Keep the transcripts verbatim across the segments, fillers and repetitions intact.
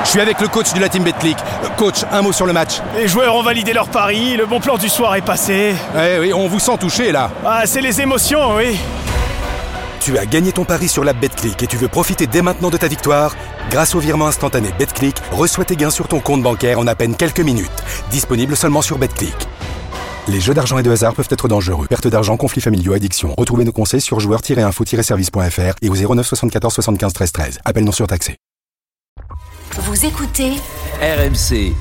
suis avec le coach de la team Betclic. Coach, un mot sur le match. Les joueurs ont validé leur pari, le bon plan du soir est passé. Eh oui, on vous sent touché là. Ah, c'est les émotions, oui. Tu as gagné ton pari sur l'app Betclic et tu veux profiter dès maintenant de ta victoire? Grâce au virement instantané Betclic, reçois tes gains sur ton compte bancaire en à peine quelques minutes. Disponible seulement sur Betclic. Les jeux d'argent et de hasard peuvent être dangereux. Perte d'argent, conflits familiaux, addiction. Retrouvez nos conseils sur joueurs tiret info tiret service point f r et au zéro neuf soixante-quatorze soixante-quinze treize treize. Appel non surtaxé. Vous écoutez R M C.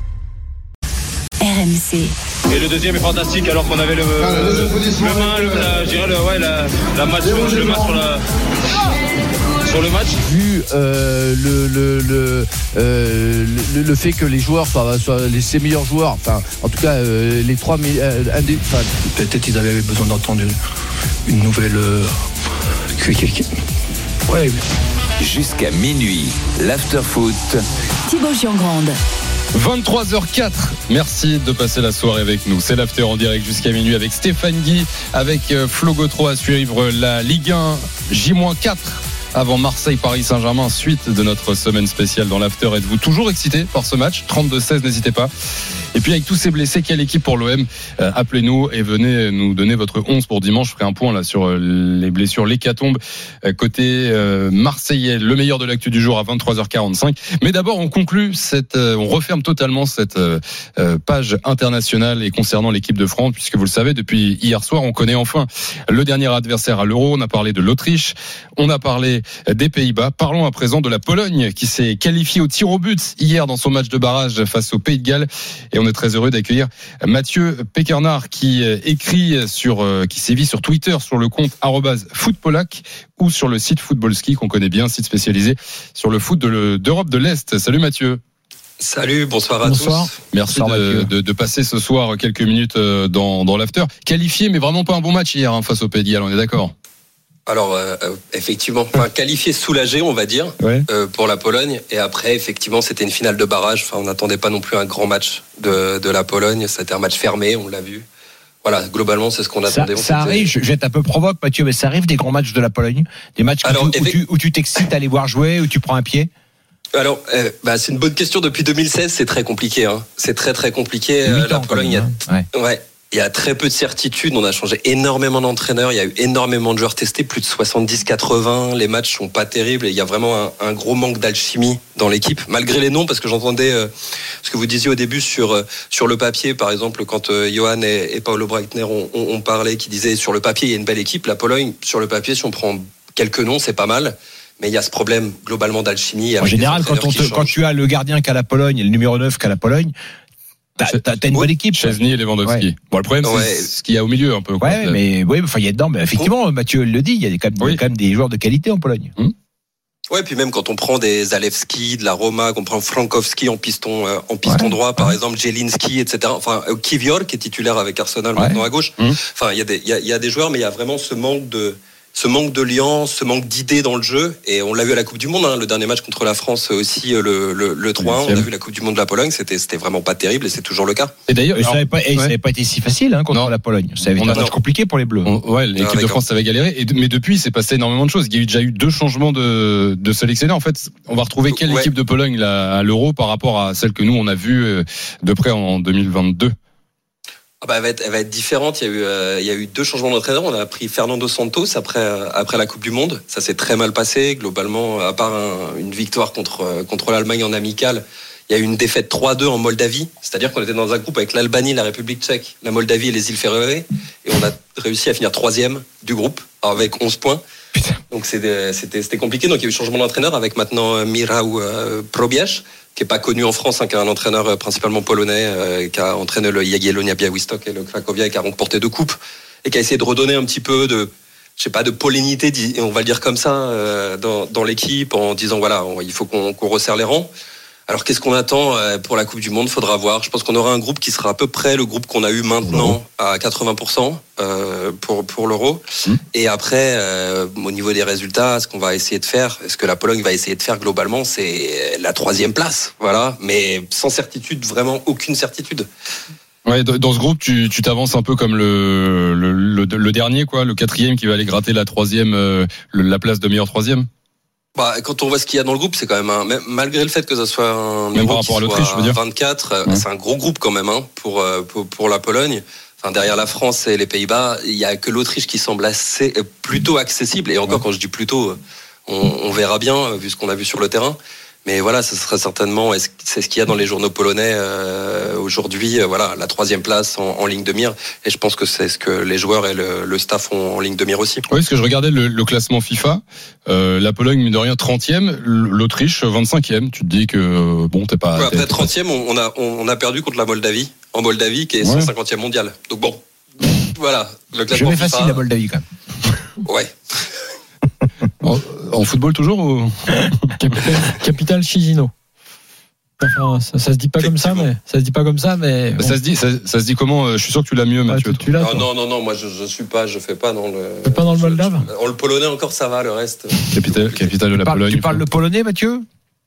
R M C. Et le deuxième est fantastique alors qu'on avait le, ah, le, le, le main, le, la, je dirais le, ouais, la, la match, le match sur, la, sur le match. Vu euh, le, le, le, euh, le, le fait que les joueurs soient, soient les, ses meilleurs joueurs, enfin en tout cas euh, les trois euh, indé, enfin, peut-être ils avaient besoin d'entendre une, une nouvelle euh, ouais. Jusqu'à minuit, l'after-foot. Thibaut Giangrande. vingt-trois heures quatre, merci de passer la soirée avec nous. C'est l'after en direct jusqu'à minuit avec Stéphane Guy, avec Flo Gautreau à suivre la Ligue un J quatre avant Marseille-Paris Saint-Germain, suite de notre semaine spéciale dans l'after. Êtes-vous toujours excité par ce match? trente-deux seize, n'hésitez pas. Et puis avec tous ces blessés, quelle équipe pour l'O M? euh, Appelez-nous et venez nous donner votre onze pour dimanche. Je ferai un point là sur les blessures, l'hécatombe euh, côté euh, marseillais. Le meilleur de l'actu du jour à vingt-trois heures quarante-cinq. Mais d'abord on conclut cette, euh, on referme totalement cette euh, page internationale et concernant l'équipe de France, puisque vous le savez, depuis hier soir on connaît enfin le dernier adversaire à l'Euro. On a parlé de l'Autriche, on a parlé des Pays-Bas. Parlons à présent de la Pologne qui s'est qualifiée au tir au but hier dans son match de barrage face au Pays de Galles. Et on est très heureux d'accueillir Mathieu Pékernard qui écrit sur, qui sévit sur Twitter sur le compte arobase footpolac ou sur le site Footballski qu'on connaît bien, site spécialisé sur le foot de le, d'Europe de l'Est. Salut Mathieu. Salut, bonsoir à bonsoir. tous. Merci bonsoir, de, de, de passer ce soir quelques minutes dans, dans l'after. Qualifié, mais vraiment pas un bon match hier hein, face au Pays de Galles, on est d'accord? Alors euh, effectivement, enfin, qualifié soulagé, on va dire, ouais. euh, pour la Pologne. Et après, effectivement, c'était une finale de barrage. Enfin, on n'attendait pas non plus un grand match de, de la Pologne. C'était un match fermé, on l'a vu. Voilà, globalement, c'est ce qu'on attendait. Ça, ça arrive, je vais être un peu provoque, Mathieu, mais ça arrive des grands matchs de la Pologne, des matchs Alors, où, tu, où, tu, où tu t'excites à aller voir jouer, où tu prends un pied. Alors, euh, bah, c'est une bonne question. Depuis deux mille seize, c'est très compliqué. Hein. C'est très très compliqué. Euh, la Pologne, même, hein. ouais. ouais. Il y a très peu de certitudes, on a changé énormément d'entraîneurs, il y a eu énormément de joueurs testés, plus de soixante-dix quatre-vingts, les matchs sont pas terribles et il y a vraiment un, un gros manque d'alchimie dans l'équipe, malgré les noms, parce que j'entendais euh, ce que vous disiez au début sur, euh, sur le papier, par exemple, quand euh, Johan et, et Paolo Breitner ont, ont, ont parlé, qui disaient sur le papier il y a une belle équipe, la Pologne, sur le papier, si on prend quelques noms, c'est pas mal. Mais il y a ce problème globalement d'alchimie. En général, quand, on te, quand tu as le gardien qu'a la Pologne et le numéro neuf qu'a la Pologne, T'as, t'as, t'as une bonne équipe. Chesney et Lewandowski. Ouais. Bon, le problème, c'est ouais. ce qu'il y a au milieu, un peu. Ouais, quoi. mais, oui, enfin, il y a dedans, mais effectivement, oh. Mathieu le dit, il y a quand même, oui. quand même des joueurs de qualité en Pologne. Hum. Ouais, puis même quand on prend des Zalewski, de la Roma, qu'on prend Frankowski en piston, euh, en piston ouais. droit, par ouais. exemple, Jelinski, et cetera. Enfin, euh, Kivior, qui est titulaire avec Arsenal ouais. maintenant à gauche. Hum. Enfin, il y a des, il y a, il y a des joueurs, mais il y a vraiment ce manque de, ce manque de liant, ce manque d'idées dans le jeu. Et on l'a vu à la Coupe du Monde, hein, le dernier match contre la France aussi, le, le, le trois un. On a vu la Coupe du Monde de la Pologne, c'était, c'était vraiment pas terrible et c'est toujours le cas. Et d'ailleurs, alors, ça n'avait pas, ouais. pas été si facile hein, contre non. la Pologne. Ça avait été un match compliqué pour les Bleus. On, ouais, l'équipe ah, de France avait galéré. Et, mais depuis, il s'est passé énormément de choses. Il y a eu déjà eu deux changements de, de sélectionneurs. En fait, on va retrouver quelle ouais. équipe de Pologne là, à l'Euro par rapport à celle que nous, on a vue de près en deux mille vingt-deux? Ah bah, elle, va être, elle va être différente. Il y a eu, euh, il y a eu deux changements d'entraîneur. On a pris Fernando Santos après, euh, après la Coupe du Monde. Ça s'est très mal passé. Globalement, à part un, une victoire contre, euh, contre l'Allemagne en amical, il y a eu une défaite trois deux en Moldavie. C'est-à-dire qu'on était dans un groupe avec l'Albanie, la République tchèque, la Moldavie et les îles Féroé. Et on a réussi à finir troisième du groupe avec onze points. Putain. Donc c'était, c'était, c'était compliqué. Donc il y a eu changement d'entraîneur avec maintenant Mirau euh, Probiasz, qui est pas connu en France, hein, qui est un entraîneur principalement polonais, euh, qui a entraîné le Jagiellonia Białystok et le Cracovia et qui a remporté deux coupes et qui a essayé de redonner un petit peu de, je sais pas, de polénité, on va le dire comme ça, euh, dans, dans l'équipe en disant voilà, on, il faut qu'on, qu'on resserre les rangs. Alors qu'est-ce qu'on attend pour la Coupe du Monde? Faudra voir. Je pense qu'on aura un groupe qui sera à peu près le groupe qu'on a eu maintenant à quatre-vingts pour cent euh, pour pour l'Euro. Mmh. Et après, euh, au niveau des résultats, ce qu'on va essayer de faire, ce que la Pologne va essayer de faire globalement, c'est la troisième place. Voilà, mais sans certitude, vraiment aucune certitude. Ouais, dans ce groupe, tu, tu t'avances un peu comme le, le, le, le dernier, quoi, le quatrième qui va aller gratter la troisième, euh, la place de meilleur troisième. Bah, quand on voit ce qu'il y a dans le groupe, c'est quand même un, même, malgré le fait que ça soit un même par rapport à l'Autriche, je veux dire. vingt-quatre, ouais. C'est un gros groupe quand même hein, pour, pour pour la Pologne. Enfin, derrière la France et les Pays-Bas, il y a que l'Autriche qui semble assez plutôt accessible. Et encore, ouais. Quand je dis plutôt, on, on verra bien vu ce qu'on a vu sur le terrain. Mais voilà, ce serait certainement, c'est ce qu'il y a dans les journaux polonais euh, aujourd'hui. Euh, voilà, la troisième place en, en ligne de mire. Et je pense que c'est ce que les joueurs et le, le staff ont en ligne de mire aussi. Oui, parce que je regardais le, le classement FIFA. Euh, la Pologne, mine de rien, trentième. L'Autriche, vingt-cinquième. Tu te dis que bon, t'es pas. Ouais, après trentième, on a on a perdu contre la Moldavie, en Moldavie, qui est ouais. cent cinquantième mondial. Donc bon, voilà, le classement je FIFA. Je facile la Moldavie quand même. Ouais. En, en football toujours ou... Capitale Chisinau. Enfin, ça, ça se dit pas comme ça, mais ça se dit pas comme ça, mais bon. ça se dit, ça, ça se dit comment? Je suis sûr que tu l'as mieux, Mathieu. Ah, tu, tu l'as, ah, non, non, non, moi je, je suis pas, je fais pas dans le. Tu fais pas dans le moldave. En le polonais encore ça va, le reste. Capitale, capitale de la tu parles, Pologne. Tu parles le polonais, Mathieu?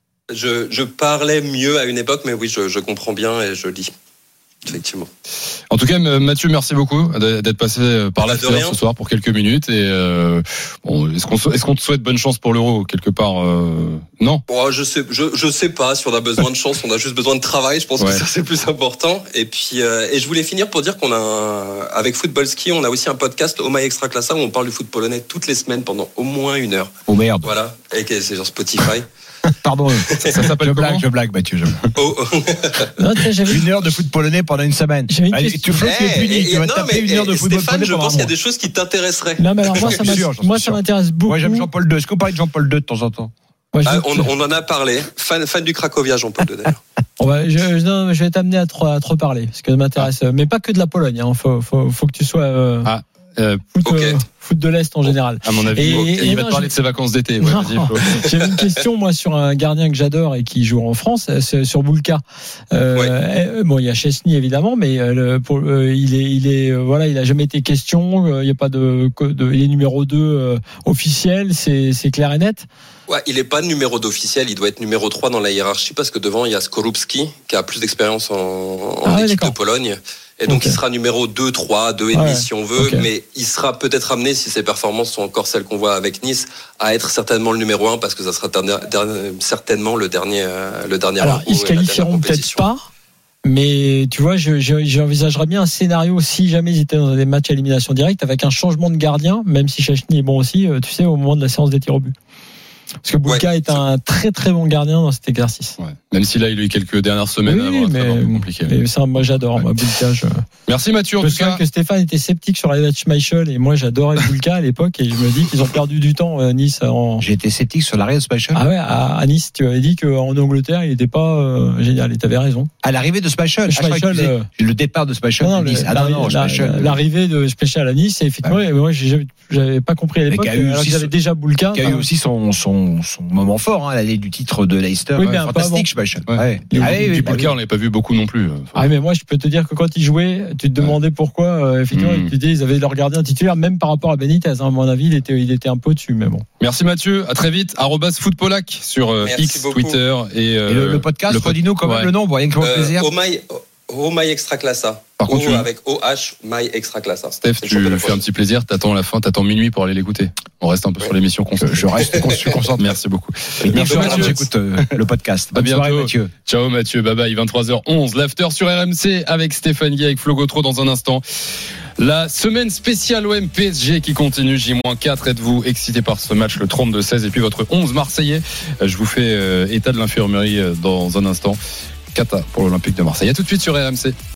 Je, je parlais mieux à une époque, mais oui, je, je comprends bien et je lis. Effectivement. En tout cas, Mathieu, merci beaucoup d'être passé par l'after ce soir pour quelques minutes. Et euh, bon, est-ce qu'on est-ce qu'on te souhaite bonne chance pour l'Euro quelque part euh, Non. Bon, je sais, je, je sais pas si on a besoin de chance. On a juste besoin de travail. Je pense ouais. que ça c'est plus important. Et puis, euh, et je voulais finir pour dire qu'on a un, avec Football Ski, on a aussi un podcast Oh My Extra Classa où on parle du foot polonais toutes les semaines pendant au moins une heure. Oh merde. Voilà. Et que c'est sur Spotify. Pardon, ça, ça s'appelle je blague, je blague, Mathieu. Je... Oh. Non, une heure de foot polonais pendant une semaine. Allez, tu fais hey, puni, et, tu vas non, taper une heure de football polonais. Je pense qu'il y a des choses qui t'intéresseraient. Non, mais alors moi, ça, sûr, moi ça m'intéresse beaucoup. Moi, j'aime Jean-Paul deux. Est-ce qu'on parle de Jean-Paul deux de temps en temps? Ouais, ah, on, on en a parlé. Fan, fan du Cracovia, Jean-Paul deux d'ailleurs. On va, je, non, je vais t'amener à trop, à trop parler, parce que ça m'intéresse. Ah. Mais pas que de la Pologne. Hein. Faut, faut, faut que tu sois. Euh... Ah. Euh, foot, okay. euh, foot de l'Est en général. À mon avis, et, okay. et il va te parler de ses vacances d'été. Ouais, j'ai une question moi sur un gardien que j'adore et qui joue en France, c'est sur Boulka. Euh, ouais. Bon, il y a Chesney évidemment, mais le, pour, euh, il est, il est, euh, voilà, il a jamais été question. Il y a pas de, de il est numéro deux euh, officiel, c'est, c'est clair et net. Ouais, il est pas numéro deux officiel, il doit être numéro trois dans la hiérarchie parce que devant il y a Skorupski qui a plus d'expérience en, en ah, équipe de Pologne. Et donc, okay. Il sera numéro deux, trois, deux et demi ouais, si on veut, okay. Mais il sera peut-être amené, si ses performances sont encore celles qu'on voit avec Nice, à être certainement le numéro un parce que ça sera dernier, dernier, certainement le dernier, euh, le dernier. Alors, ils se qualifieront peut-être pas, mais tu vois, je, je, j'envisagerais bien un scénario si jamais ils étaient dans des matchs à élimination directe avec un changement de gardien, même si Chesney est bon aussi, tu sais, au moment de la séance des tirs au but. Parce que Boulka ouais, est un très très bon gardien dans cet exercice. Ouais. Même si là il a eu quelques dernières semaines oui, avant, mais, c'est compliqué. Mais ça, moi j'adore ouais. moi, Boulka. Je... Merci Mathieu. En je tout cas que Stéphane était sceptique sur la Schmeichel et moi j'adorais Boulka à l'époque et je me dis qu'ils ont perdu du temps à Nice. En... J'ai été sceptique sur l'arrivée de Schmeichel. Ah ouais, à, à Nice tu avais dit qu'en Angleterre il n'était pas euh, génial. Et tu avais raison. À l'arrivée de Schmeichel. Schmeichel ah, euh... le départ de Schmeichel. Non, de Nice. Le, ah non, non, la, Schmeichel. L'arrivée de Schmeichel à Nice et effectivement ouais. moi j'avais, j'avais pas compris à l'époque. Alors qu'il y avait déjà Boulka. Qui a eu aussi son son son moment fort hein, l'année du titre de Leicester. Oui, ouais, fantastique Schmeichel. Ouais. Du Boulka on l'avait pas vu beaucoup non plus. Ah mais moi je peux te dire que quand il jouait, tu te demandais pourquoi. Euh, effectivement, mmh. tu dis ils avaient leur gardien titulaire, même par rapport à Benitez. Hein, à mon avis, il était, il était un peu au-dessus, mais bon. Merci Mathieu, à très vite. Arrobas footpolac sur euh, X, beaucoup. Twitter et, euh, et le, le podcast. Redis-nous quand même ouais. le nom, rien que pour le plaisir. Oh my, oh my extra classa. Par contre, tu... avec O H my extra classa. Steph, tu me fais un petit plaisir. T'attends la fin, t'attends minuit pour aller l'écouter. On reste un peu ouais. sur l'émission. Je, je reste concentré. Merci beaucoup. Et merci Mathieu. J'écoute euh, le podcast. Bonne soirée Mathieu. Ciao Mathieu. Bye bye. vingt-trois heures onze. L'after sur R M C avec Stéphane Guy, avec Flo Gautreau dans un instant. La semaine spéciale O M P S G qui continue, J moins quatre. Êtes-vous excité par ce match, le trente-deux seize et puis votre onze Marseillais? Je vous fais euh, état de l'infirmerie euh, dans un instant. Cata pour l'Olympique de Marseille. À tout de suite sur R M C.